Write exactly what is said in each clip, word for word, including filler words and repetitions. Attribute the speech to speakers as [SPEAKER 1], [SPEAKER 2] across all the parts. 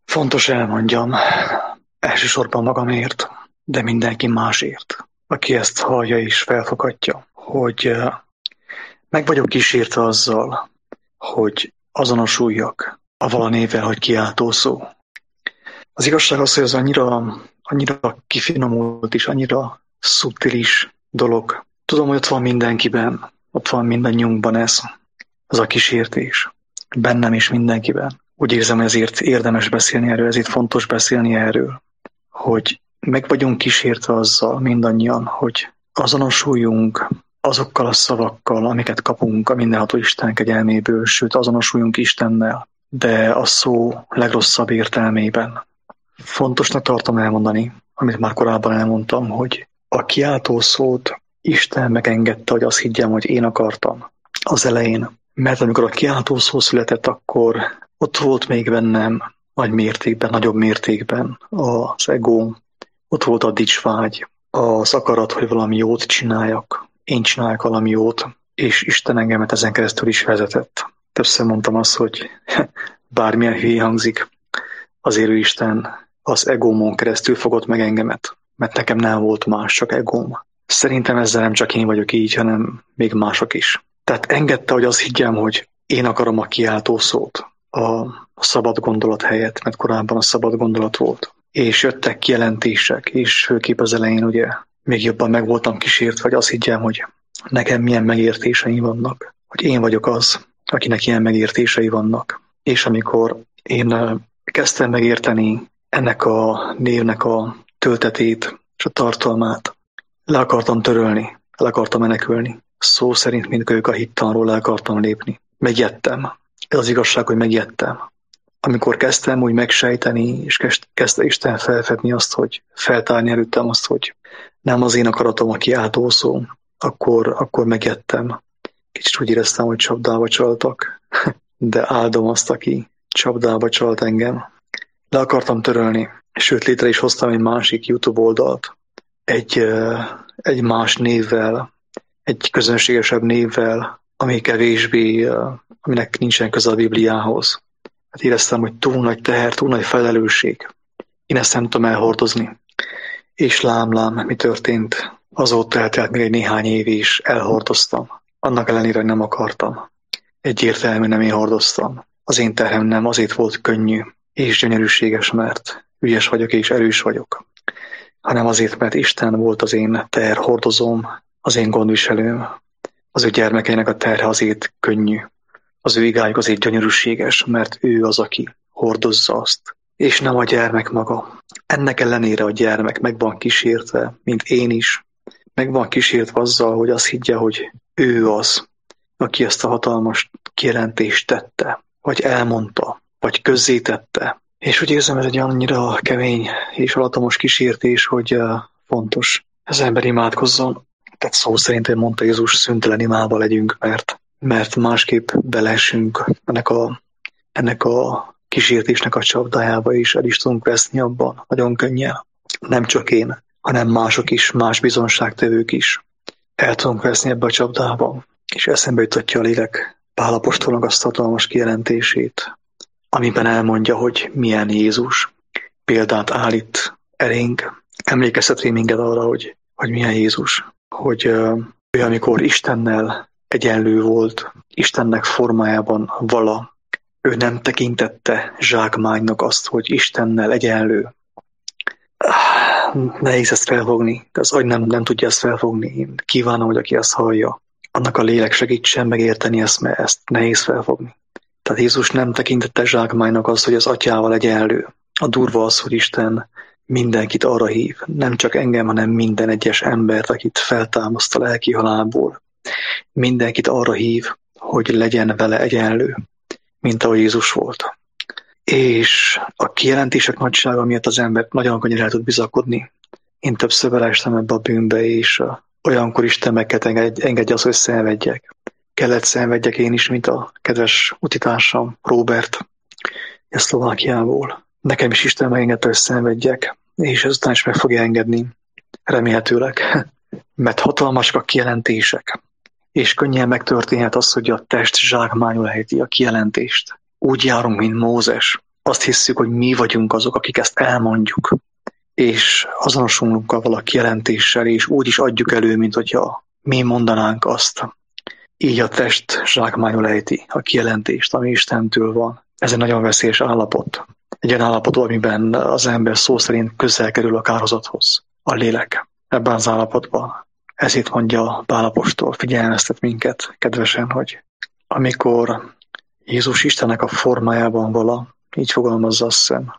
[SPEAKER 1] Fontos elmondjam, elsősorban magamért, de mindenki másért, aki ezt hallja és felfogadja, hogy eh, meg vagyok kísértve azzal, hogy azonosuljak a valanével, hogy kiáltó szó. Az igazság az, hogy ez annyira, annyira kifinomult és annyira szubtilis dolog. Tudom, hogy ott van mindenkiben, ott van mindannyiunkban ez, az a kísértés. Bennem és mindenkiben. Úgy érzem, hogy ezért érdemes beszélni erről, ezért fontos beszélni erről, hogy meg vagyunk kísértve azzal mindannyian, hogy azonosuljunk azokkal a szavakkal, amiket kapunk a mindenható Isten kegyelméből, sőt azonosuljunk Istennel, de a szó legrosszabb értelmében. Fontosnak tartom elmondani, amit már korábban elmondtam, hogy a kiáltó szót Isten megengedte, hogy azt higgyem, hogy én akartam az elején. Mert amikor a kiáltó szó született, akkor ott volt még bennem nagy mértékben, nagyobb mértékben az ego, ott volt a dicsvágy, az akarat, hogy valami jót csináljak, én csináljak valami jót, és Isten engemet ezen keresztül is vezetett. Többször mondtam azt, hogy bármilyen hülye hangzik, azért ő Isten az egómon keresztül fogott meg engemet, mert nekem nem volt más, csak egóm. Szerintem ezzel nem csak én vagyok így, hanem még mások is. Tehát engedte, hogy azt higgyem, hogy én akarom a kiáltó szót a szabad gondolat helyett, mert korábban a szabad gondolat volt. És jöttek kijelentések, és főképp az elején ugye még jobban meg voltam kísértve, hogy azt higgyem, hogy nekem milyen megértéseim vannak, hogy én vagyok az, akinek ilyen megértései vannak. És amikor én kezdtem megérteni ennek a névnek a töltetét és a tartalmát, le akartam törölni, le akartam menekülni. Szó szerint, mint ők a hittanról le akartam lépni. Megijedtem. Ez az igazság, hogy megijedtem. Amikor kezdtem úgy megsejteni, és kezdte Isten felfedni azt, hogy feltárni előttem azt, hogy nem az én akaratom a kiáltó szó, akkor, akkor megijedtem. Kicsit úgy éreztem, hogy csapdába csaltak, de áldom azt, aki csapdába csalt engem. Le akartam törölni, sőt létre is hoztam egy másik YouTube oldalt, egy, egy más névvel, egy közönségesebb névvel, ami kevésbé, aminek nincsen köze a Bibliához. Hát éreztem, hogy túl nagy teher, túl nagy felelősség. Én ezt nem tudom elhordozni. És lám-lám, mi történt. Azóta eltelt még egy néhány év is, elhordoztam. Annak ellenére, hogy nem akartam. Egyértelműen nem én hordoztam. Az én terhem nem azért volt könnyű és gyönyörűséges, mert ügyes vagyok és erős vagyok, hanem azért, mert Isten volt az én terhordozóm, az én gondviselőm. Az ő gyermekeinek a terhe azért könnyű. Az ő igájuk azért gyönyörűséges, mert ő az, aki hordozza azt, és nem a gyermek maga. Ennek ellenére a gyermek meg van kísértve, mint én is, meg van kísértve azzal, hogy azt higgye, hogy ő az, aki ezt a hatalmas kijelentést tette, vagy elmondta, vagy közzétette. És úgy érzem, ez egy annyira kemény és alattomos kísértés, hogy fontos az ember imádkozzon. Tehát szó szerint mondta Jézus, szüntelen imádva legyünk, mert, mert másképp belesünk ennek a, ennek a kísértésnek a csapdájába, és el is tudunk veszni abban nagyon könnyen. Nem csak én, hanem mások is, más bizonságtevők is. El tudunk veszni ebbe a csapdába, és eszembe jutatja a lélek Pál apostolnak azt hatalmas kijelentését, amiben elmondja, hogy milyen Jézus. Példát állít elénk, emlékeztet rá minket arra, hogy, hogy milyen Jézus. Hogy ő, amikor Istennel egyenlő volt, Istennek formájában vala, ő nem tekintette zsákmánynak azt, hogy Istennel egyenlő. Nehéz ezt felfogni, de az agy nem, nem tudja ezt felfogni. Én kívánom, hogy aki ezt hallja, annak a lélek segítsen megérteni ezt, mert ezt nehéz felfogni. Tehát Jézus nem tekintette zsákmánynak azt, hogy az atyával egyenlő. A durva az, hogy Isten mindenkit arra hív, nem csak engem, hanem minden egyes embert, akit feltámaszt a lelki halálból. Mindenkit arra hív, hogy legyen vele egyenlő, mint ahogy Jézus volt. És a kijelentések nagysága miatt az ember nagyon könnyen el tud bizakodni. Én többször beleestem ebbe a bűnbe, és olyankor Isten meg engedje azt, hogy szenvedjek. Kellett szenvedjek én is, mint a kedves utitársam, Róbert, a Szlovákiából. Nekem is Isten megengedte, hogy szenvedjek, és ezután is meg fogja engedni, remélhetőleg, mert hatalmasak a kijelentések, és könnyen megtörténhet az, hogy a test zsákmányul ejti a kijelentést. Úgy járunk, mint Mózes, azt hisszük, hogy mi vagyunk azok, akik ezt elmondjuk, és azonosulunk a valaki jelentéssel, és úgy is adjuk elő, mint hogyha mi mondanánk azt. Így a test zsákmányul ejti a kijelentést, ami Istentől van. Ez egy nagyon veszélyes állapot. Egy olyan állapot, amiben az ember szó szerint közel kerül a kárhozathoz, a lélek. Ebben az állapotban. Ezért mondja Pál apostol, figyelmeztet minket kedvesen, hogy amikor Jézus Istennek a formájában vala, így fogalmazza, azt hiszem,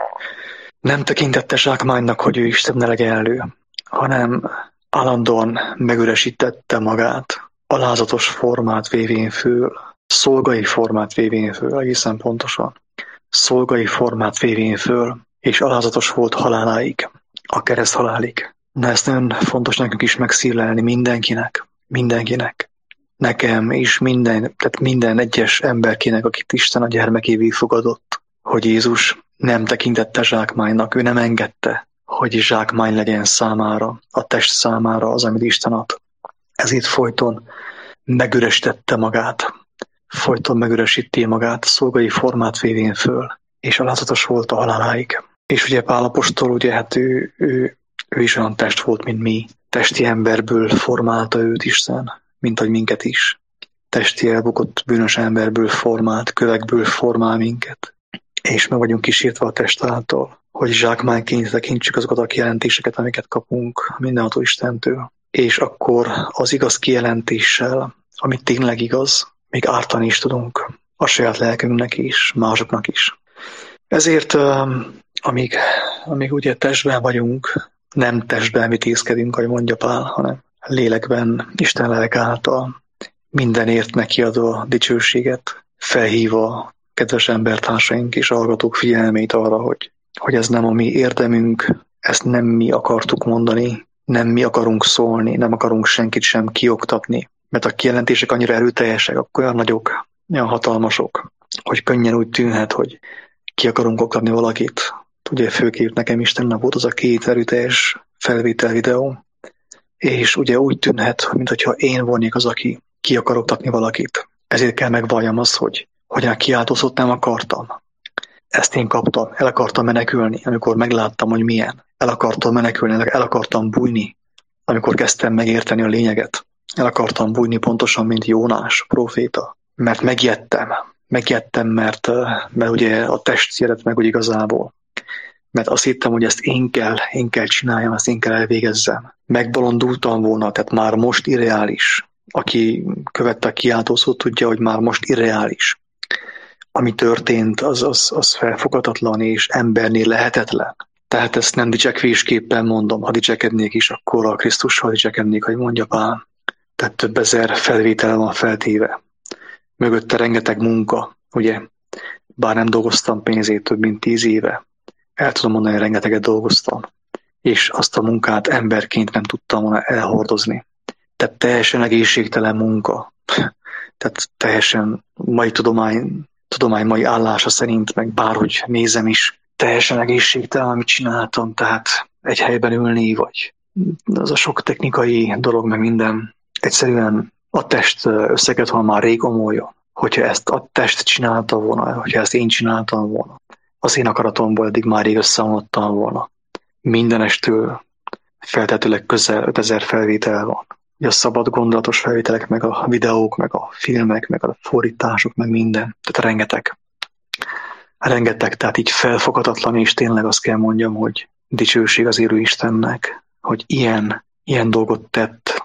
[SPEAKER 1] nem tekintette zsákmánynak, hogy ő Isten ne legyen elő, hanem állandóan megüresítette magát, alázatos formát vévén föl, szolgai formát vévén föl, egészen pontosan, szolgai formát vévén föl, és alázatos volt haláláig, a kereszt halálig. Na, ezt nagyon fontos nekünk is megszívlelni mindenkinek, mindenkinek, nekem és minden, tehát minden egyes emberkének, akit Isten a gyermekévé fogadott, hogy Jézus nem tekintette zsákmánynak, ő nem engedte, hogy zsákmány legyen számára, a test számára az, amit Isten ad. Ezért folyton megüresítette magát, folyton megüresíti magát, szolgai formát vévén föl, és alázatos volt a haláláig. És ugye Pál apostol, ugye hát ő, ő, ő is olyan test volt, mint mi. Testi emberből formálta őt Isten, mint ahogy minket is. Testi elbukott bűnös emberből formált, kövekből formál minket. És meg vagyunk kísértve a test által, hogy zsákmányként tekintsük azokat a kijelentéseket, amiket kapunk mindenható Istentől. És akkor az igaz kijelentéssel, ami tényleg igaz, még ártani is tudunk a saját lelkünknek is, másoknak is. Ezért, amíg, amíg ugye testben vagyunk, nem testben vitézkedünk, ahogy mondja Pál, hanem lélekben, Isten lelke által mindenért nekiadva dicsőséget, felhívva kedves embertársaink és hallgatók figyelmét arra, hogy, hogy ez nem a mi érdemünk, ezt nem mi akartuk mondani, nem mi akarunk szólni, nem akarunk senkit sem kioktatni, mert a kijelentések annyira erőteljesek, olyan nagyok, olyan hatalmasok, hogy könnyen úgy tűnhet, hogy ki akarunk oktatni valakit. Ugye főképp nekem Istennek volt az a két erőteljes felvétel videó, és ugye úgy tűnhet, mintha én volnék az, aki ki akar oktatni valakit. Ezért kell megvalljam azt, hogy hogyan a kiáltózót nem akartam. Ezt én kaptam, el akartam menekülni, amikor megláttam, hogy milyen. El akartam menekülni, el akartam bújni, amikor kezdtem megérteni a lényeget. El akartam bújni pontosan, mint Jónás, proféta. Mert megijedtem. Megijedtem, mert, mert ugye a test ijedt meg úgy igazából. Mert azt hittem, hogy ezt én kell, én kell csináljam, ezt én kell elvégezzem. Megbolondultam volna, tehát már most irreális. Aki követte a kiáltószót, tudja, hogy már most irreális. Ami történt, az, az, az felfoghatatlan és embernél lehetetlen. Tehát ezt nem dicsekvésképpen mondom. Ha dicsekednék is, akkor a Krisztussal dicsekednék, hogy mondja Pál. Tehát több ezer felvétel van feltéve. Mögötte rengeteg munka, ugye? Bár nem dolgoztam pénzét több mint tíz éve. El tudom mondani, hogy rengeteget dolgoztam. És azt a munkát emberként nem tudtam volna elhordozni. Tehát teljesen egészségtelen munka. Tehát teljesen mai tudomány, tudomány mai állása szerint, meg bárhogy nézem is, teljesen egészségtelen, amit csináltam. Tehát egy helyben ülni, vagy az a sok technikai dolog, meg minden. Egyszerűen a test összeget van már rég omolja. Hogyha ezt a test csinálta volna, hogyha ezt én csináltam volna, az én akaratomból eddig már rég összeomlottam volna. Mindenestől feltetőleg közel ötezer felvétel van. A szabad gondolatos felvételek, meg a videók, meg a filmek, meg a fordítások, meg minden. Tehát rengeteg. Rengeteg, tehát így felfoghatatlan, és tényleg azt kell mondjam, hogy dicsőség az élő Istennek, hogy ilyen, ilyen dolgot tett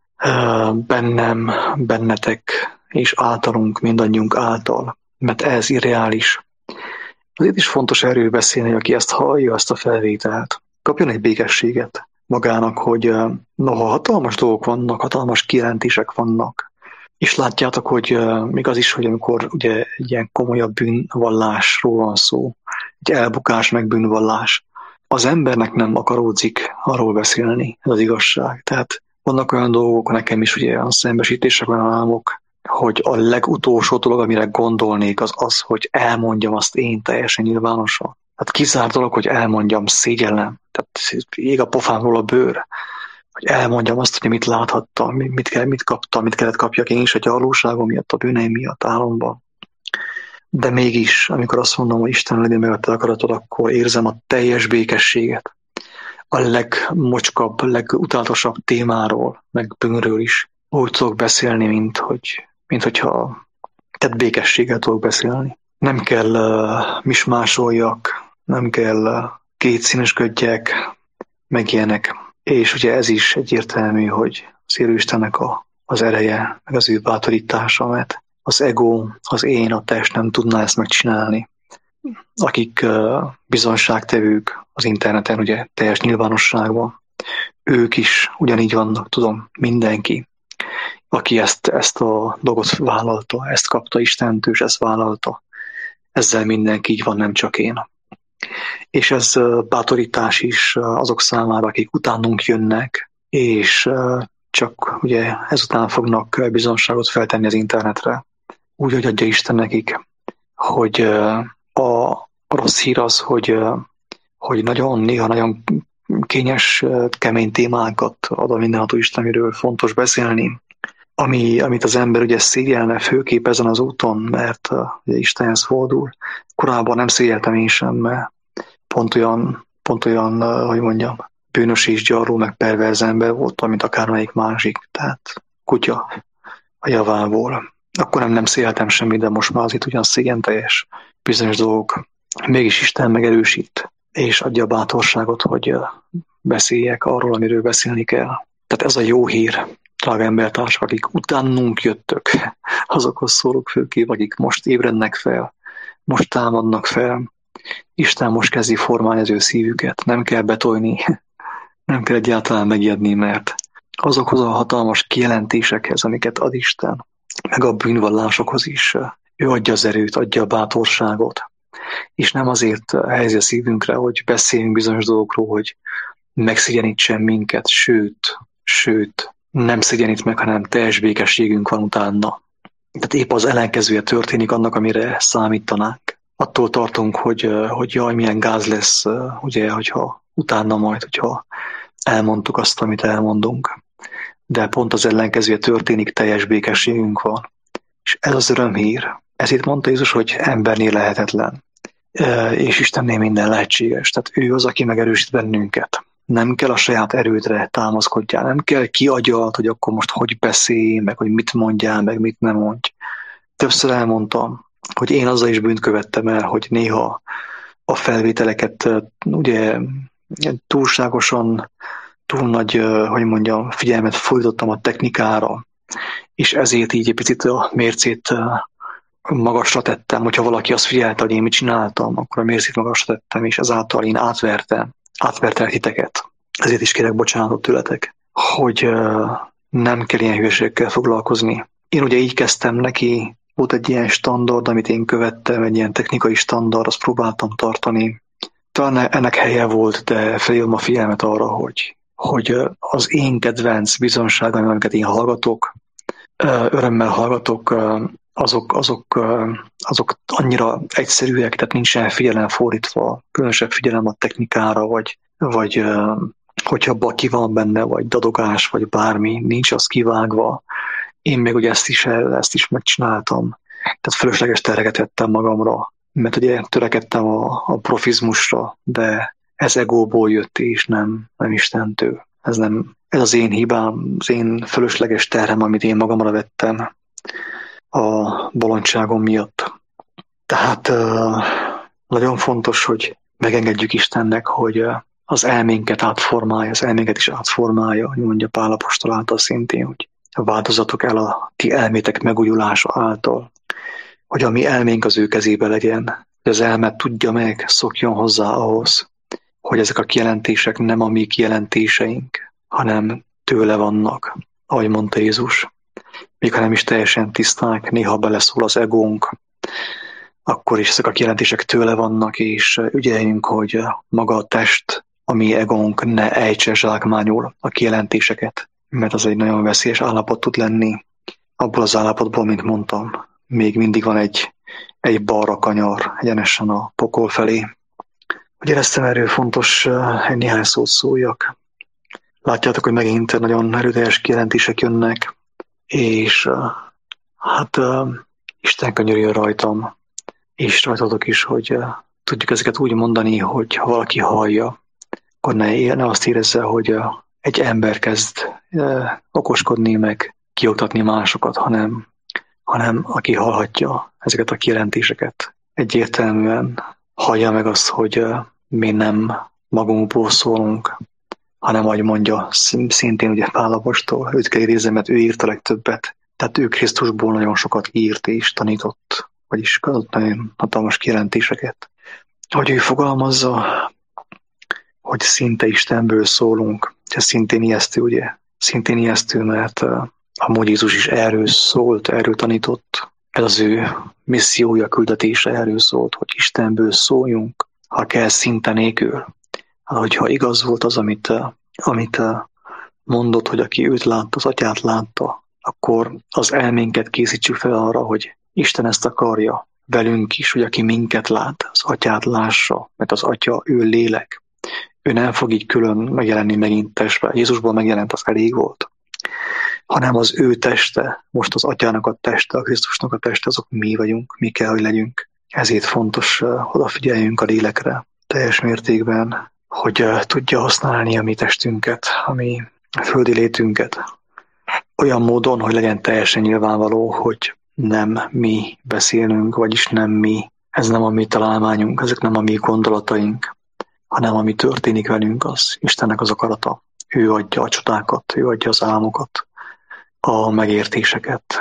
[SPEAKER 1] bennem, bennetek, és általunk, mindannyiunk által, mert ez irreális. Azért is fontos erről beszélni, hogy aki ezt hallja, ezt a felvételt, kapjon egy békességet magának, hogy noha hatalmas dolgok vannak, hatalmas kijelentések vannak, és látjátok, hogy még az is, hogy amikor ugye egy ilyen komolyabb bűnvallásról van szó, egy elbukás meg bűnvallás, az embernek nem akaródzik arról beszélni, ez az igazság. Tehát vannak olyan dolgok, nekem is ugye olyan szembesítések, olyan álmok, hogy a legutolsó dolog, amire gondolnék, az az, hogy elmondjam azt én teljesen nyilvánosan. Hát kizárt dolog, hogy elmondjam, szégyellem. Tehát ég a pofámról a bőr, hogy elmondjam azt, hogy mit láthattam, mit, kell, mit kaptam, mit kellett kapjak én is a gyarlóságom miatt, a bűneim miatt álomban. De mégis, amikor azt mondom, hogy Isten legyen meg a te akaratod, akkor érzem a teljes békességet. A legmocskabb, legutálatosabb témáról, meg bűnről is úgy tudok beszélni, mint, hogy, mint hogyha tehát békességgel tudok beszélni. Nem kell uh, mismásoljak, nem kell uh, kétszínesködjek, meg ilyenek. És ugye ez is egyértelmű, hogy az élő Istennek a, az ereje, meg az ő bátorítása, mert az ego, az én, a test nem tudná ezt megcsinálni. Akik uh, bizonságtevők az interneten, ugye teljes nyilvánosságban, ők is ugyanígy vannak, tudom, mindenki, aki ezt, ezt a dolgot vállalta, ezt kapta Istentől, és ezt vállalta. Ezzel mindenki így van, nem csak én. És ez uh, bátorítás is uh, azok számára, akik utánunk jönnek, és uh, csak ugye ezután fognak bizonságot feltenni az internetre. Úgy, hogy adja Isten nekik, hogy uh, a rossz hír az, hogy, hogy nagyon, néha nagyon kényes, kemény témákat ad a mindenható Isten, amiről fontos beszélni, ami, amit az ember ugye szégyelne főképp ezen az úton, mert ugye Istenhez fordul. Korábban nem szégyeltem én sem, mert pont olyan, pont olyan, hogy mondjam, bűnös és gyarló, meg perverz ember voltam, mint akármelyik másik, tehát kutya a javából. Akkor nem, nem szégyeltem semmit, de most már az itt ugyan szégyen teljes bizonyos dolgok. Mégis Isten megerősít, és adja a bátorságot, hogy beszéljek arról, amiről beszélni kell. Tehát ez a jó hír, drága embertársak, akik utánunk jöttök, azokhoz szólok főképp, akik most ébrednek fel, most támadnak fel. Isten most kezdi formálni az ő szívüket, nem kell betolni, nem kell egyáltalán megijedni, mert azokhoz a hatalmas kijelentésekhez, amiket ad Isten, meg a bűnvallásokhoz is, ő adja az erőt, adja a bátorságot. És nem azért helyezi a szívünkre, hogy beszéljünk bizonyos dolgokról, hogy megszégyenítsen minket, sőt, sőt, nem szégyenít meg, hanem teljes békességünk van utána. Tehát épp az ellenkezője történik annak, amire számítanánk. Attól tartunk, hogy, hogy jaj, milyen gáz lesz, ugye, hogyha utána majd, hogyha elmondtuk azt, amit elmondunk. De pont az ellenkezője történik, teljes békességünk van. És ez az örömhír. Ezért mondta Jézus, hogy embernél lehetetlen, és Istennél minden lehetséges. Tehát ő az, aki megerősít bennünket. Nem kell a saját erődre támaszkodjál, nem kell kiagyalt, hogy akkor most hogy beszélj, meg hogy mit mondjál, meg mit nem mondj. Többször elmondtam, hogy én azzal is bűnt követtem el, hogy néha a felvételeket ugye túlságosan, túl nagy, hogy mondjam, figyelmet fordítottam a technikára, és ezért így egy picit a mércét magasra tettem, hogyha valaki azt figyelte, hogy én mit csináltam, akkor a mércét magasra tettem, és ezáltal én átvertem, átvertem titeket. Ezért is kérek bocsánatot tőletek, hogy nem kell ilyen hülyeségekkel foglalkozni. Én ugye így kezdtem neki, volt egy ilyen standard, amit én követtem, egy ilyen technikai standard, azt próbáltam tartani. Talán ennek helye volt, de felhívom a figyelmet arra, hogy, hogy az én kedvenc bizonságaim, amiket én hallgatok, örömmel hallgatok, azok, azok, azok annyira egyszerűek, tehát nincsen figyelem fordítva, különösebb figyelem a technikára, vagy, vagy hogyha baki van benne, vagy dadogás, vagy bármi, nincs az kivágva. Én még ugye ezt is, ezt is megcsináltam, tehát fölösleges terheket vettem magamra, mert ugye törekedtem a, a profizmusra, de ez egóból jött, és nem, nem Istentől. Ez, nem, ez az én hibám, az én fölösleges terhem, amit én magamra vettem a bolondságom miatt. Tehát nagyon fontos, hogy megengedjük Istennek, hogy az elménket átformálja, az elménket is átformálja, hogy mondja Pál apostol által szintén, hogy változatok el a ti elmétek megújulása által, hogy a mi elménk az ő kezébe legyen, hogy az elmet tudja meg, szokjon hozzá ahhoz, hogy ezek a kijelentések nem a mi kijelentéseink, hanem tőle vannak, ahogy mondta Jézus. Még ha nem is teljesen tiszták, néha beleszól az egónk, akkor is ezek a kijelentések tőle vannak, és ügyeljünk, hogy maga a test, a mi egónk ne ejtse zsákmányul a kijelentéseket, mert az egy nagyon veszélyes állapot tud lenni. Abból az állapotból, mint mondtam, még mindig van egy, egy balra kanyar egyenesen a pokol felé. Hogy éreztem erről fontos, egy néhány szót szóljak. Látjátok, hogy megint nagyon erőteljes kijelentések jönnek, és hát Isten könyörüljön rajtam, és rajtatok is, hogy uh, tudjuk ezeket úgy mondani, hogy ha valaki hallja, akkor ne, ne azt érezze, hogy uh, egy ember kezd uh, okoskodni, meg kioktatni másokat, hanem, hanem aki hallhatja ezeket a kijelentéseket, egyértelműen hallja meg azt, hogy uh, mi nem magunkból szólunk, hanem ahogy mondja, szintén ugye Pál apostol, őt kell idézni, mert ő írt a legtöbbet. Tehát ő Krisztusból nagyon sokat írt és tanított, vagyis adott nagyon hatalmas kijelentéseket. Hogy ő fogalmazza, hogy szinte Istenből szólunk. Ez szintén ijesztő, ugye? Szintén ijesztő, mert uh, amúgy Jézus is erről szólt, erről tanított. Ez az ő missziója, küldetése erről szólt, hogy Istenből szóljunk, ha kell szinte nélkül. Hogyha igaz volt az, amit, uh, amit uh, mondott, hogy aki őt látta, az atyát látta, akkor az elménket készítsük fel arra, hogy Isten ezt akarja velünk is, hogy aki minket lát, az atyát lássa, mert az atya, ő lélek. Ő nem fog így külön megjelenni megint testben. Jézusból megjelent, az elég volt. Hanem az ő teste, most az atyának a teste, a Krisztusnak a teste, azok mi vagyunk, mi kell, hogy legyünk. Ezért fontos uh, odafigyeljünk a lélekre teljes mértékben, hogy uh, tudja használni a mi testünket, a mi földi létünket. Olyan módon, hogy legyen teljesen nyilvánvaló, hogy nem mi beszélünk, vagyis nem mi. Ez nem a mi találmányunk, ezek nem a mi gondolataink, hanem ami történik velünk, az Istennek az akarata. Ő adja a csodákat, ő adja az álmokat, a megértéseket,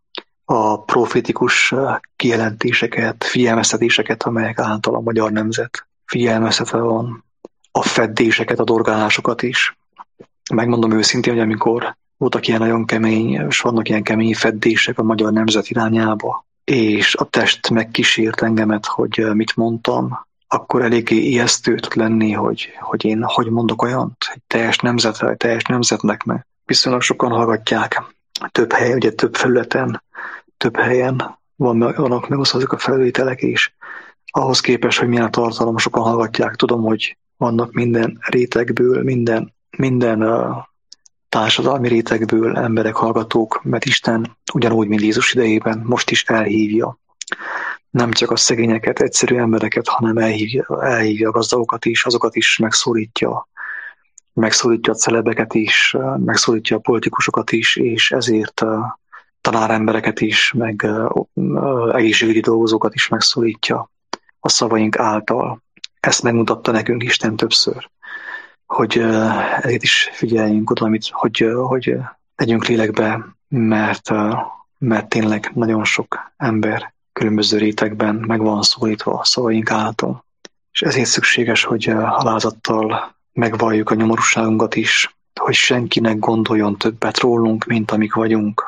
[SPEAKER 1] a profétikus kijelentéseket, figyelmeztetéseket, amelyek által a magyar nemzet figyelmeztetve van, a feddéseket, a dorgálásokat is. Megmondom őszintén, hogy amikor voltak ilyen nagyon kemény, és vannak ilyen kemény feddések a magyar nemzet irányába, és a test megkísért engemet, hogy mit mondtam, akkor eléggé ijesztő tud lenni, hogy, hogy én hogy mondok olyant, egy teljes nemzetre, egy teljes nemzetnek, mert viszonylag sokan hallgatják. Több hely, ugye több felületen, több helyen van, vannak megosztozók a felvételek, és ahhoz képest, hogy milyen a tartalom, sokan hallgatják. Tudom, hogy vannak minden rétegből, minden, minden uh, társadalmi rétegből emberek, hallgatók, mert Isten ugyanúgy, mint Jézus idejében most is elhívja. Nem csak a szegényeket, egyszerű embereket, hanem elhívja, elhívja a gazdagokat is, azokat is megszólítja, megszólítja a celebeket is, megszólítja a politikusokat is, és ezért uh, tanárembereket is, meg uh, egészségügyi dolgozókat is megszólítja a szavaink által. Ezt megmutatta nekünk Isten többször, hogy uh, ezért is figyeljünk oda, amit, hogy, uh, hogy uh, legyünk lélekbe, mert, uh, mert tényleg nagyon sok ember különböző rétegben meg van szólítva a szavaink által. És ezért szükséges, hogy uh, alázattal megvalljuk a nyomorúságunkat is, hogy senkinek gondoljon többet rólunk, mint amik vagyunk.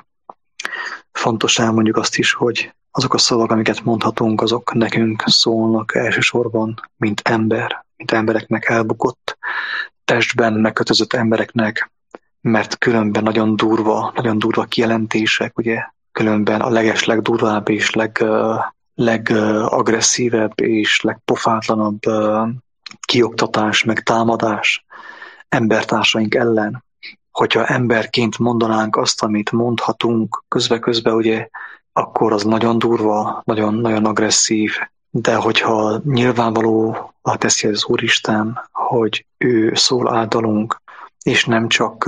[SPEAKER 1] Fontos elmondjuk azt is, hogy azok a szavak, amiket mondhatunk, azok nekünk szólnak elsősorban, mint ember, mint embereknek elbukott, testben megkötözött embereknek, mert különben nagyon durva, nagyon durva kijelentések, ugye, különben a leges, legdurvább és leg, legagresszívebb és legpofátlanabb kioktatás, meg támadás embertársaink ellen. Hogyha emberként mondanánk azt, amit mondhatunk közbe-közbe, ugye, akkor az nagyon durva, nagyon-nagyon agresszív, de hogyha nyilvánvalóvá teszi az Úristen, hogy ő szól általunk, és nem csak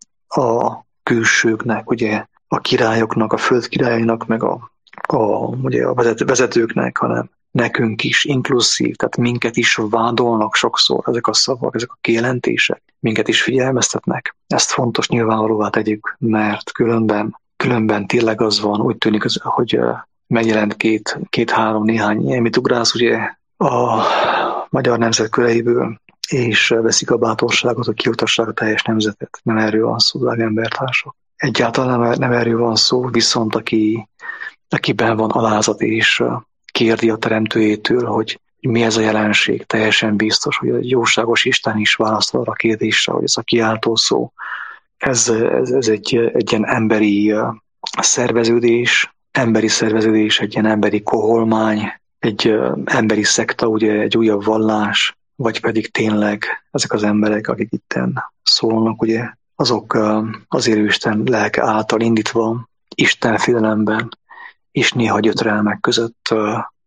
[SPEAKER 1] a külsőknek, ugye, a királyoknak, a föld királyainak, meg a, a, ugye, a vezetőknek, hanem nekünk is inkluszív, tehát minket is vádolnak sokszor ezek a szavak, ezek a kijelentések, minket is figyelmeztetnek. Ezt fontos nyilvánvalóvá tegyük, mert különben, különben tényleg az van, úgy tűnik, hogy megjelent két, két-három néhány ilyen mit ugrász, ugye a magyar nemzet köreiből, és veszik a bátorságot, hogy kiutassák a teljes nemzetet. Nem erről van szó, drága embertársak. Egyáltalán nem, nem erről van szó, viszont aki, akiben van alázat és kérdi a teremtőjétől, hogy mi ez a jelenség, teljesen biztos, hogy a jóságos Isten is válaszol arra a kérdésre, hogy ez a kiáltó szó. Ez, ez, ez egy, egy ilyen emberi szerveződés, emberi szerveződés, egy ilyen emberi koholmány, egy emberi szekta, ugye egy újabb vallás, vagy pedig tényleg ezek az emberek, akik itten szólnak, ugye, azok az élő Isten lelke által indítva, Isten félelemben, és néha gyötrelmek között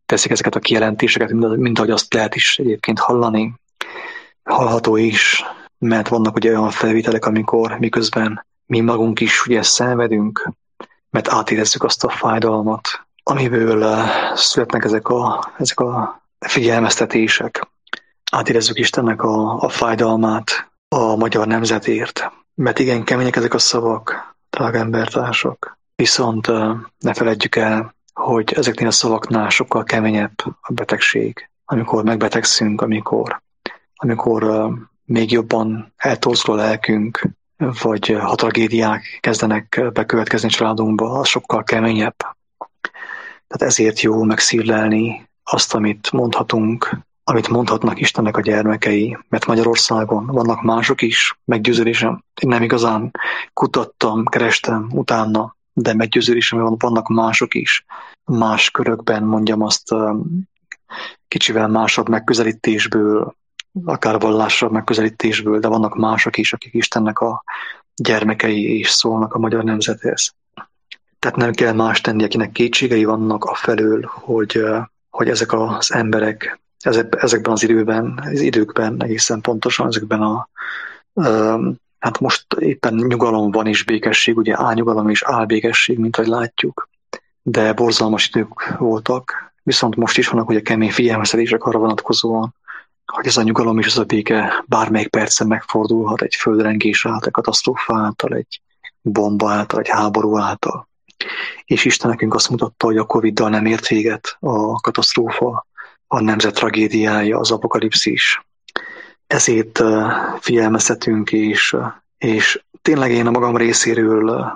[SPEAKER 1] teszik ezeket a kijelentéseket, mint, mint ahogy azt lehet is egyébként hallani. Hallható is, mert vannak ugye olyan felvételek, amikor miközben mi magunk is ugye szenvedünk, mert átérezzük azt a fájdalmat, amiből születnek ezek a, ezek a figyelmeztetések. Átérezzük Istennek a, a fájdalmát a magyar nemzetért. Mert igen, kemények ezek a szavak, drága embertársak. Viszont ne feledjük el, hogy ezeknél a szavaknál sokkal keményebb a betegség. Amikor megbetegszünk, amikor, amikor még jobban eltorzul a lelkünk, vagy ha tragédiák kezdenek bekövetkezni családunkba, az sokkal keményebb. Tehát ezért jó megszívlelni azt, amit mondhatunk, amit mondhatnak Istennek a gyermekei, mert Magyarországon vannak mások is, meggyőződésem. Én nem igazán kutattam, kerestem utána, de meggyőződésem, hogy vannak mások is. Más körökben, mondjam azt, kicsivel másabb megközelítésből, akár vallásabb megközelítésből, de vannak mások is, akik Istennek a gyermekei és szólnak a magyar nemzethez. Tehát nem kell más tenni, akinek kétségei vannak afelől, hogy, hogy ezek az emberek ezekben az időben, az időkben, egészen pontosan ezekben a, hát most éppen nyugalom van és békesség, ugye álnyugalom és álbékesség, mint ahogy látjuk, de borzalmas idők voltak, viszont most is vannak ugye kemény figyelmeztetések arra vonatkozóan, hogy ez a nyugalom és ez a béke bármelyik percen megfordulhat egy földrengés által, egy katasztrófa által, egy bomba által, egy háború által. És Isten nekünk azt mutatta, hogy a Coviddal nem ért véget a katasztrófa, a nemzet tragédiája, az apokalipszis. Ezért figyelmeztetünk, és, és tényleg én a magam részéről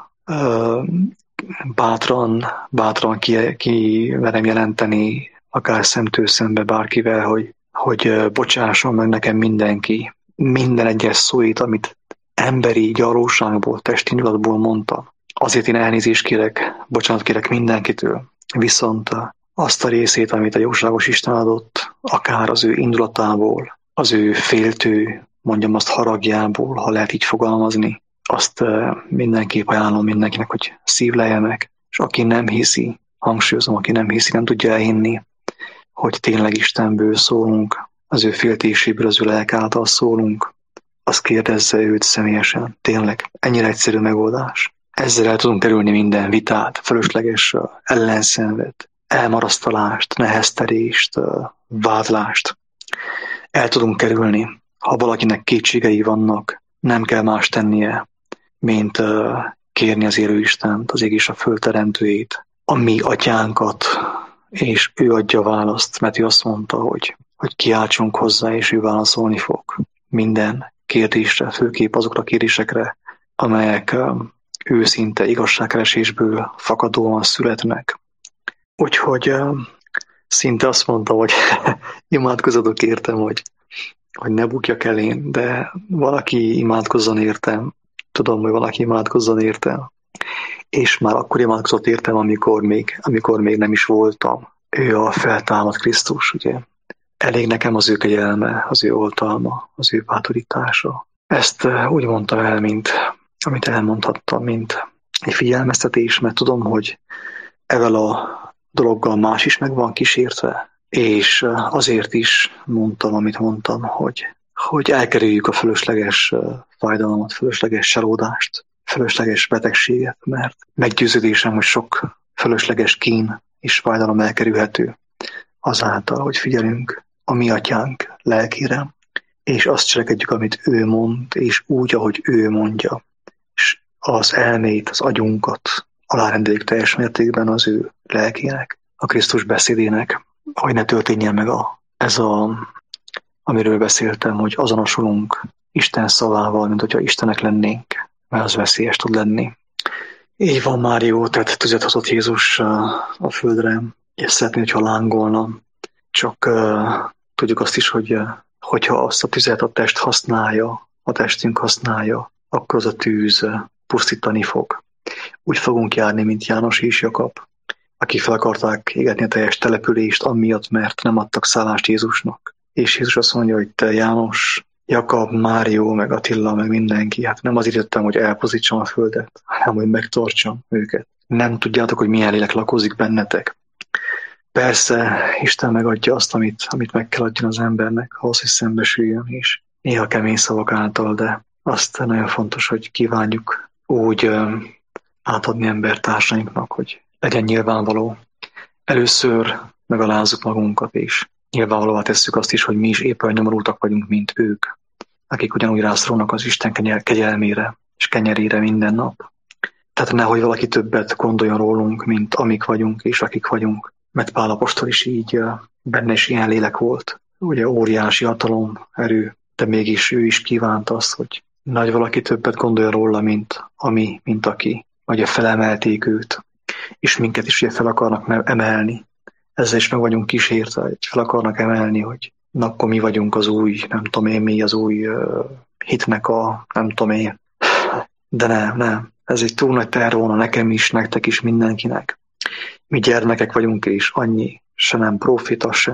[SPEAKER 1] bátran, bátran ki, ki merem jelenteni, akár szemtől szembe bárkivel, hogy, hogy bocsásson meg nekem mindenki, minden egyes szóit, amit emberi gyarlóságból, testi indulatból mondtam. Azért én elnézést kérek, bocsánat kérek mindenkitől, viszont azt a részét, amit a jóságos Isten adott, akár az ő indulatából, az ő féltő, mondjam azt haragjából, ha lehet így fogalmazni, azt mindenképp ajánlom mindenkinek, hogy szívlelje meg, és aki nem hiszi, hangsúlyozom, aki nem hiszi, nem tudja elhinni, hogy tényleg Istenből szólunk, az ő féltéséből, az ő lelk által szólunk, azt kérdezze őt személyesen. Tényleg, ennyire egyszerű megoldás. Ezzel el tudunk kerülni minden vitát, fölösleges ellenszenvet, elmarasztalást, neheztelést, vádlást. El tudunk kerülni. Ha valakinek kétségei vannak, nem kell más tennie, mint kérni az élő Istent, az ég és a föld teremtőjét, a mi atyánkat, és ő adja választ, mert ő azt mondta, hogy, hogy kiáltsunk hozzá, és ő válaszolni fog minden kérdésre, főképp azokra a kérdésekre, amelyek őszinte igazságkeresésből fakadóan születnek. Úgyhogy szinte azt mondta, hogy imádkozatok értem, hogy, hogy ne bukjak el én, de valaki imádkozzon értem, tudom, hogy valaki imádkozzon értem, és már akkor imádkozott értem, amikor még, amikor még nem is voltam. Ő a feltámadt Krisztus, ugye. Elég nekem az ő kegyelme, az ő oltalma, az ő bátorítása. Ezt úgy mondtam el, mint amit elmondhattam, mint egy figyelmeztetés, mert tudom, hogy ezzel a dologgal más is meg van kísértve, és azért is mondtam, amit mondtam, hogy, hogy elkerüljük a fölösleges fájdalmat, fölösleges csalódást, fölösleges betegséget, mert meggyőződésem, hogy sok fölösleges kín és fájdalom elkerülhető azáltal, hogy figyelünk a mi atyánk lelkére, és azt cselekedjük, amit ő mond, és úgy, ahogy ő mondja. És az elmét, az agyunkat alárendeljük teljes mértékben az ő lelkének, a Krisztus beszédének, hogy ne történjen meg a, ez a, amiről beszéltem, hogy azonosulunk Isten szavával, mint hogyha Istenek lennénk, mert az veszélyes tud lenni. Így van, Mário, tehát tüzet hozott Jézus a földre, és szeretné, hogyha lángolna, csak uh, tudjuk azt is, hogy uh, hogyha azt a tüzet a test használja, a testünk használja, akkor az a tűz uh, pusztítani fog. Úgy fogunk járni, mint János és Jakab, akik fel akarták égetni a teljes települést, amiatt, mert nem adtak szállást Jézusnak. És Jézus azt mondja, hogy te János, Jakab, Mário, meg Attila, meg mindenki, hát nem azért jöttem, hogy elpusztítsam a földet, hanem hogy megtartsam őket. Nem tudjátok, hogy milyen lélek lakozik bennetek. Persze, Isten megadja azt, amit, amit meg kell adjon az embernek, ahhoz, hogy szembesüljön is. Néha kemény szavak által, de azt nagyon fontos, hogy kívánjuk úgy ö, átadni embertársainknak, hogy legyen nyilvánvaló. Először megalázzuk magunkat, és nyilvánvalóan tesszük azt is, hogy mi is éppen nyomorultak vagyunk, mint ők, akik ugyanúgy rászorulnak az Isten kegyelmére és kenyerére minden nap. Tehát nehogy valaki többet gondoljon rólunk, mint amik vagyunk és akik vagyunk. Mert Pál apostol is így, benne is ilyen lélek volt. Ugye óriási hatalom, erő, de mégis ő is kívánta azt, hogy nagy valaki többet gondolja róla, mint ami, mint aki. Ugye felemelték őt, és minket is ugye fel akarnak emelni. Ezzel is meg vagyunk kísértve, hogy fel akarnak emelni, hogy na, akkor mi vagyunk az új, nem tudom én mi, az új uh, hitnek a, nem tudom én. De nem, nem. Ez egy túl nagy terv volna nekem is, nektek is, mindenkinek. Mi gyermekek vagyunk, és annyi, se nem profita, sem.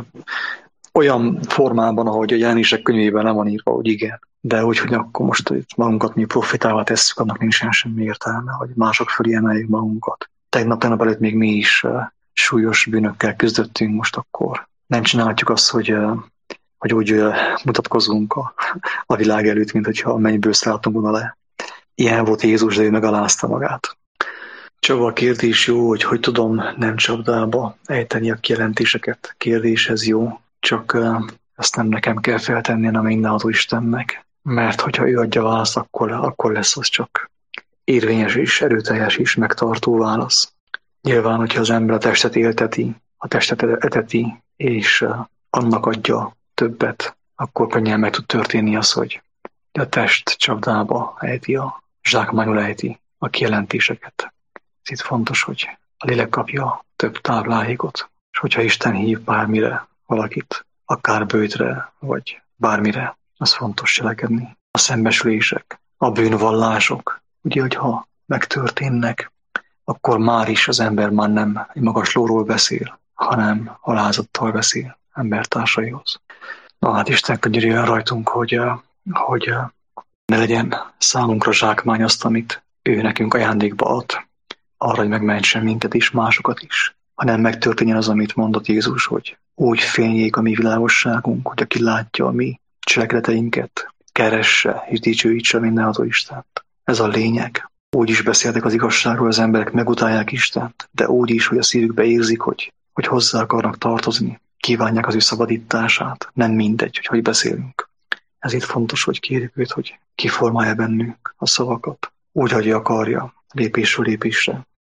[SPEAKER 1] Olyan formában, ahogy a jelenések könyvében nem van írva, hogy igen. De úgy, hogy akkor most magunkat mi profitálva tesszük, annak nincsen semmi értelme, hogy mások fölé emeljük magunkat. Tegnap, tegnap előtt még mi is uh, súlyos bűnökkel küzdöttünk, most akkor nem csinálhatjuk azt, hogy, uh, hogy úgy uh, mutatkozunk a, a világ előtt, mint hogyha a mennyből szálltunk volna le. Ilyen volt Jézus, de ő megalázta magát. Csaba, a kérdés jó, hogy hogy tudom nem csapdába ejteni a kijelentéseket. Kérdéshez jó, csak uh, ezt nem nekem kell feltenni, hanem mindenható Istennek. Mert hogyha ő adja választ, akkor, akkor lesz az csak érvényes és erőteljes és megtartó válasz. Nyilván, hogyha az ember a testet élteti, a testet eteti, és uh, annak adja többet, akkor könnyen meg tud történni az, hogy a test csapdába ejti, a zsákmányul ejti a kijelentéseket. Itt fontos, hogy a lélek kapja több táplálékot, és hogyha Isten hív bármire valakit, akár bőtre, vagy bármire, az fontos cselekedni. A szembesülések, a bűnvallások, ugye, hogyha megtörténnek, akkor már is az ember már nem egy magas lóról beszél, hanem alázattal beszél embertársaihoz. Na hát Isten könyörüljön rajtunk, hogy, hogy ne legyen számunkra zsákmány azt, amit ő nekünk ajándékba ad, arra, hogy megmentsen minket is, másokat is, hanem megtörténjen az, amit mondott Jézus, hogy úgy fényjék a mi világosságunk, hogy aki látja a mi cselekedeteinket, keresse és dicsőítse mindenható Istent. Ez a lényeg. Úgy is beszéltek az igazságról, az emberek megutálják Istent, de úgy is, hogy a szívükbe érzik, hogy, hogy hozzá akarnak tartozni, kívánják az ő szabadítását. Nem mindegy, hogy hogy beszélünk. Ezért fontos, hogy kérjük őt, hogy kiformálja bennünk a szavakat, úgy, hogy akarja, lépésről lépésre,